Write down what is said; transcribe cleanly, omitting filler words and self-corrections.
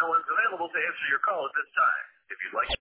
no one's available to answer your call at this time. If you'd like